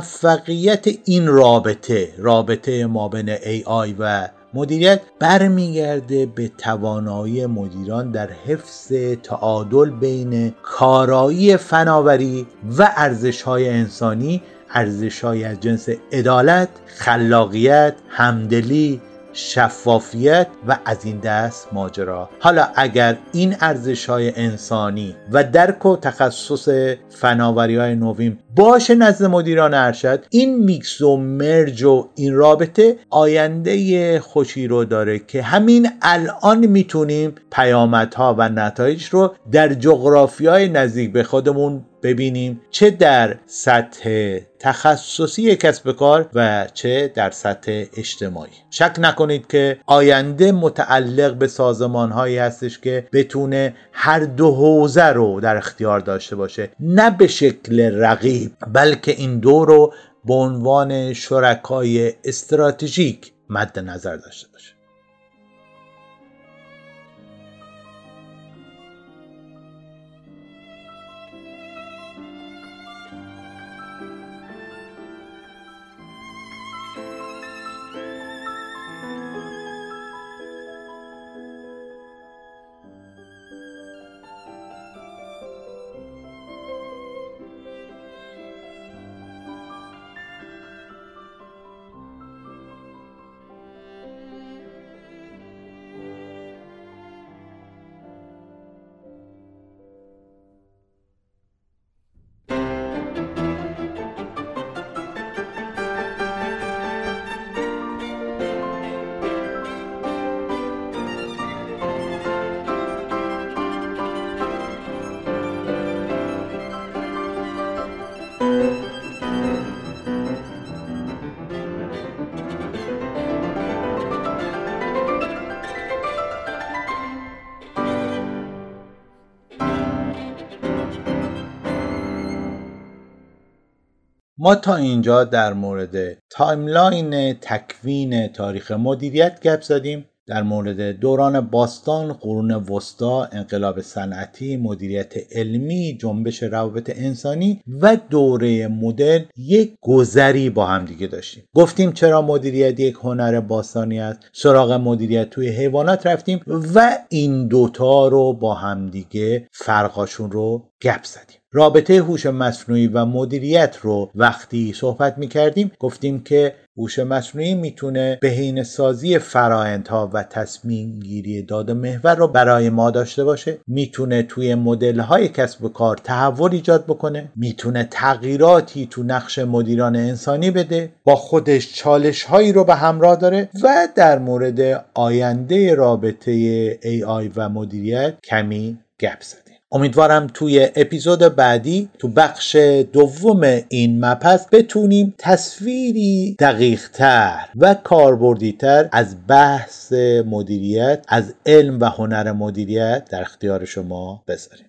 موفقیت این رابطه ما بین AI و مدیریت برمیگرده به توانایی مدیران در حفظ تعادل بین کارایی فناوری و ارزش‌های انسانی، ارزش‌های از جنس عدالت، خلاقیت، همدلی، شفافیت و از این دست ماجرا. حالا اگر این ارزش‌های انسانی و درک و تخصص فناوری‌های نوین باشه نزد مدیران ارشد، این میکس و مرج و این رابطه آینده خوشی رو داره که همین الان میتونیم پیامدها و نتایج رو در جغرافیای نزدیک به خودمون ببینیم، چه در سطح تخصصی کسب کار و چه در سطح اجتماعی. شک نکنید که آینده متعلق به سازمان‌هایی هستش که بتونه هر دو حوزه رو در اختیار داشته باشه، نه به شکل رقیب بلکه این دو رو به عنوان شرکای استراتژیک مد نظر داشته باشه. ما تا اینجا در مورد تایملاین تکوین تاریخ مدیریت گپ زدیم، در مورد دوران باستان، قرون وسطا، انقلاب صنعتی، مدیریت علمی، جنبش روابط انسانی و دوره مدرن یک گذری با هم دیگه داشتیم. گفتیم چرا مدیریت یک هنر باستانی است، سراغ مدیریت توی حیوانات رفتیم و این دوتا رو با هم دیگه فرقاشون رو گپ زدیم. رابطه هوش مصنوعی و مدیریت رو وقتی صحبت می‌کردیم گفتیم که هوش مصنوعی میتونه بهینه‌سازی فرآیندها و تصمیم گیری داده محور رو برای ما داشته باشه، میتونه توی مدل‌های کسب و کار تحول ایجاد بکنه، میتونه تغییراتی تو نقش مدیران انسانی بده، با خودش چالش‌هایی رو به همراه داره و در مورد آینده رابطه AI و مدیریت کمی گپ زدیم. امیدوارم توی اپیزود بعدی تو بخش دوم این مبحث بتونیم تصویری دقیق‌تر و کاربردی‌تر از بحث مدیریت، از علم و هنر مدیریت در اختیار شما بذاریم.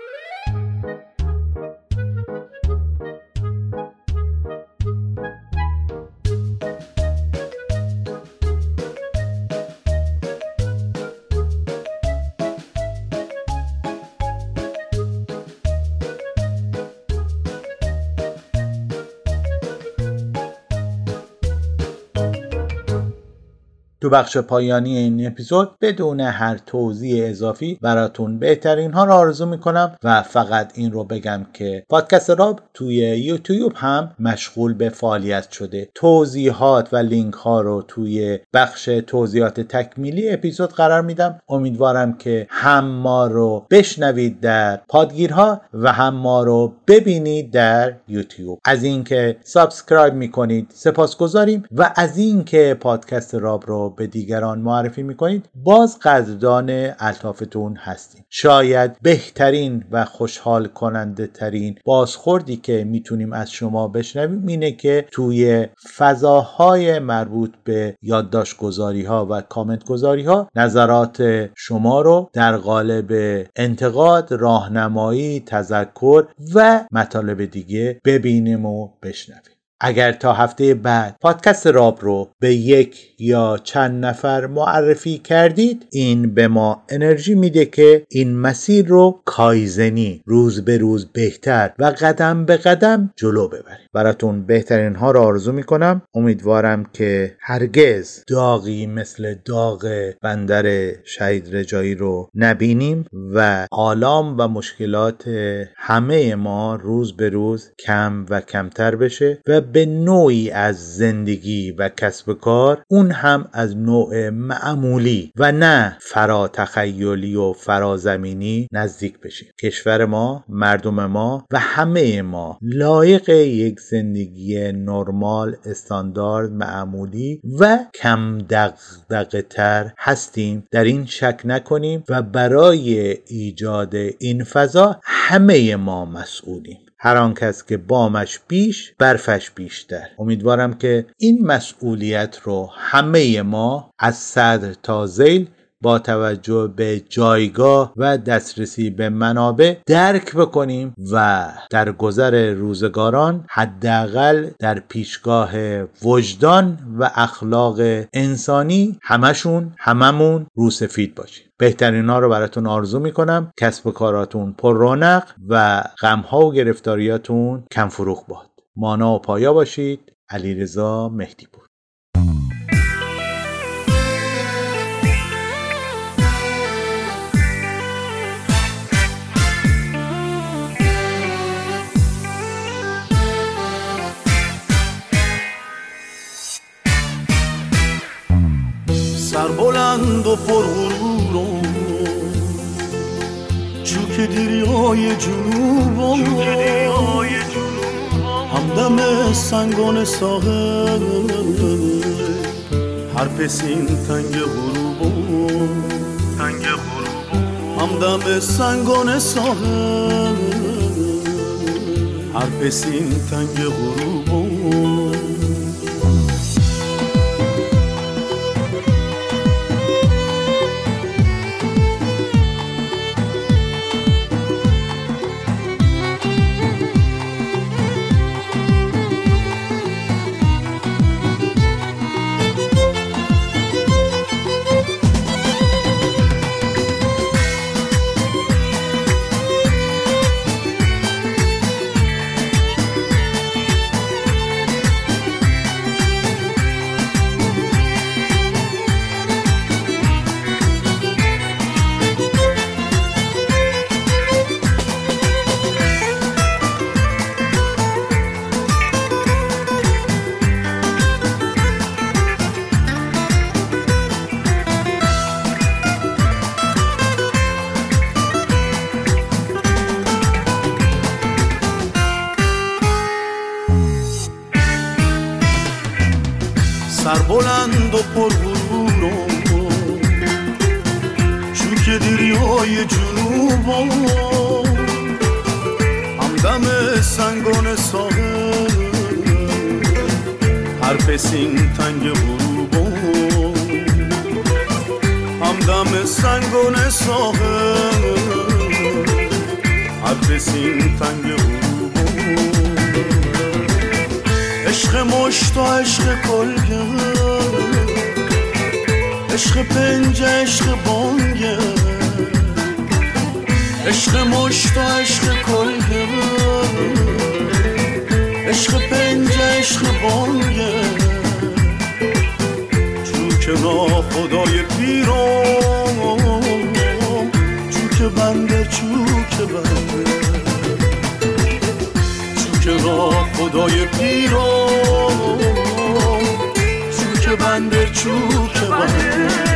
تو بخش پایانی این اپیزود بدون هر توضیح اضافی براتون بهترین ها رو آرزو میکنم و فقط این رو بگم که پادکست راب توی یوتیوب هم مشغول به فعالیت شده. توضیحات و لینک ها رو توی بخش توضیحات تکمیلی اپیزود قرار میدم. امیدوارم که هم ما رو بشنوید در پادگیرها و هم ما رو ببینید در یوتیوب. از اینکه سابسکرایب میکنید سپاسگزاریم و از اینکه پادکست راب رو به دیگران معرفی میکنید باز قدردان الطافتون هستیم. شاید بهترین و خوشحال کننده ترین بازخوردی که میتونیم از شما بشنویم اینه که توی فضاهای مربوط به یادداشت گذاری ها و کامنت گذاری ها نظرات شما رو در قالب انتقاد، راهنمایی، تذکر و مطالب دیگه ببینیم و بشنویم. اگر تا هفته بعد پادکست راب رو به یک یا چند نفر معرفی کردید این به ما انرژی میده که این مسیر رو کایزنی روز به روز بهتر و قدم به قدم جلو ببریم. براتون بهترین ها رو آرزو میکنم. امیدوارم که هرگز داغی مثل داغ بندر شهید رجایی رو نبینیم و آلام و مشکلات همه ما روز به روز کم و کمتر بشه و به نوعی از زندگی و کسب کار، اون هم از نوع معمولی و نه فراتخیلی و فرازمینی نزدیک بشیم. کشور ما، مردم ما و همه ما لایق یک زندگی نرمال، استاندارد، معمولی و کم دغدغه تر هستیم، در این شک نکنیم و برای ایجاد این فضا همه ما مسئولیم. هر آن کس که بامش بیش، برفش بیشتر. امیدوارم که این مسئولیت رو همه ما از صدر تا ذیل با توجه به جایگاه و دسترسی به منابع درک بکنیم و در گذر روزگاران حداقل در پیشگاه وجدان و اخلاق انسانی هممون روسفید باشیم. بهترین ها رو براتون آرزو میکنم. کسب و کاراتون پر رونق و غمها و گرفتاریاتون کم فروغ باد. مانا و پایا باشید. علیرضا مهدی پور. سر بلند و پرغرورم چوک دریای جنوبم، همدم سنگان ساحل حرف سین تنگ غروبم، همدم سنگان ساحل حرف سین تنگ غروبم. سر بلند و پرغرورم چوک دریای جنوبم، همدم سنگان ساحل حرف سین تنگ غروبم، همدم سنگان ساحل حرف سین تنگ غروبم. عشق مشت و عشق کلگه، عشق پنجه عشق بانگه، عشق مشت و عشق کلگه، عشق پنجه عشق بانگه. چون که را خدای پیرم، چون که بنده، چون که بنده، چون که را خدای پیرم، چون که بنده، چون که بنده.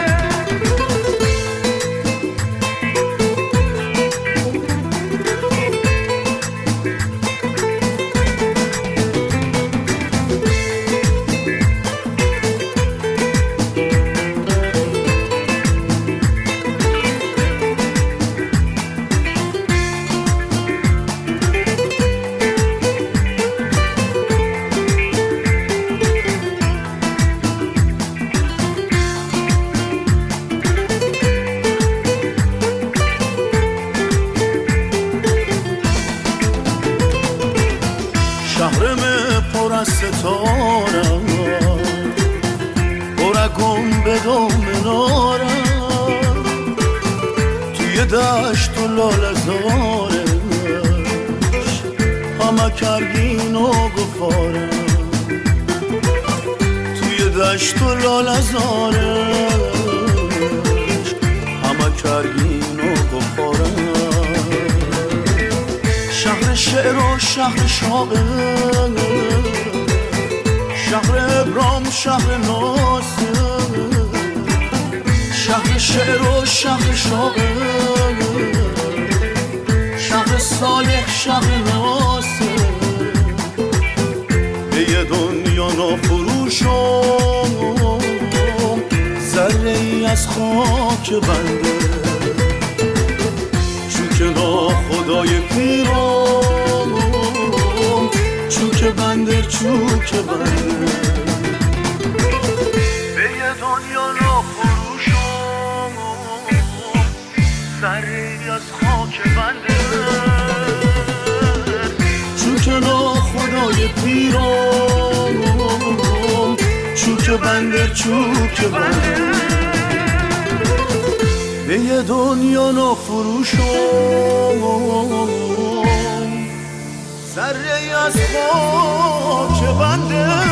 شهرم پر از ستاره، برگم به دامناره، توی دشت و لاله زارش همه کرگین و گفاره، توی دشت و لاله زارش همه کرگین و گفاره. شهر شعر و شهر شاعر، شهر ناسه، شهر شعر و شهر شاعر، شهر صالح شهر ناسه. به یه دنیا نافروشم، ذره ای از خاک بنده، چون که ناخدای پیرم، چون که بنده چون که بنده. به یه دنیا نافروشم، ذره ای از خاک بنده، چون که ناخدای پیرم، چون که بنده چون که بنده. به یه دنیا نافروشم، ذره ای از خاک بنده.